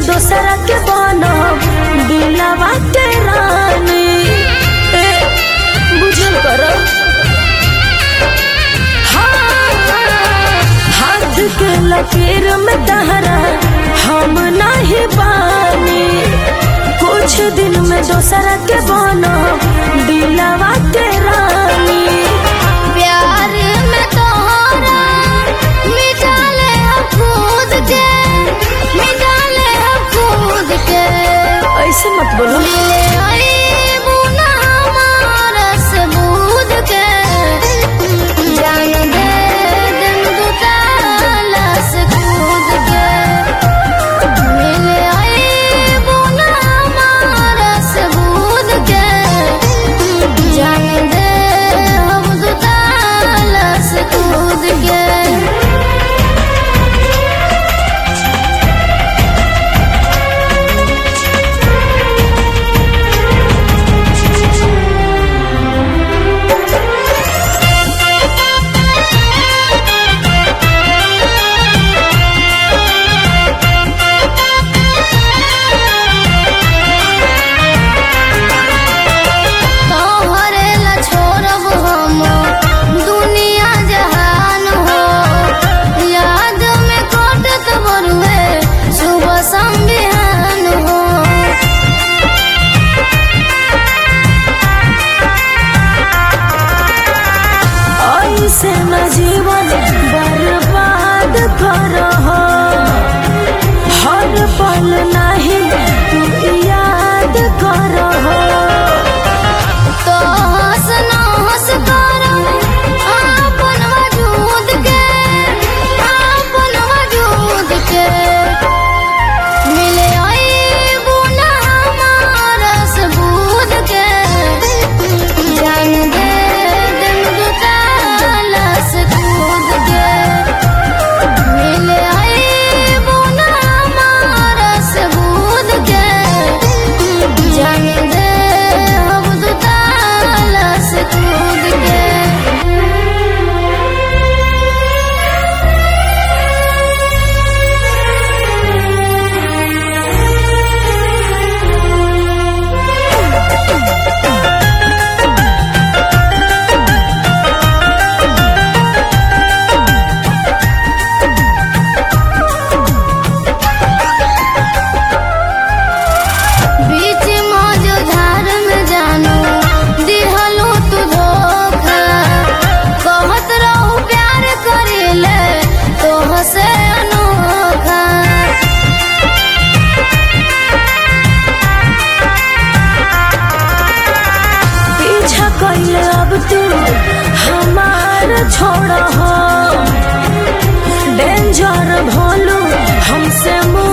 दोसरा के बनो दिलवा के रानी बुझल करो। हाथ के लकीर में तहरा हम नहीं बानी, कुछ दिन में दोसरा के बनो दिलवा के रानी। प्यार में तोहरा मिटा ले खुद के, मिटा ले खुद के। ऐसे मत बोलो। मिले आई बुना हमारा सबूत के, जान दे दिन दुताला से कूद के। मिले आई बुना हमारा सबूत के, जान दे हम दुताला से कूद के। तोहरे ला छोड़ब हम दुनिया जहान हो, याद में कटत बरुए सुबह संबिहान हो। ऐसे न जीवन बर्बाद करो, हर पल नहीं तू याद करो। तो हंस न हंस करो अपन वजूद के, अपन वजूद के। मिले आई बुना हमारा सबूत के, जान दे दिन दुताला से कूद के। मिले आई बुना हमारा सबूत के, जान दे हम दुताला से कूद के। बीच मौजूदार में जानू दिहलू तू धोखा, कहत रहू प्यार करेले तोह से अनोखा। पीछा कैले अब तू हमार छोड़ हो, डेंजर भोलू हमसे मुँह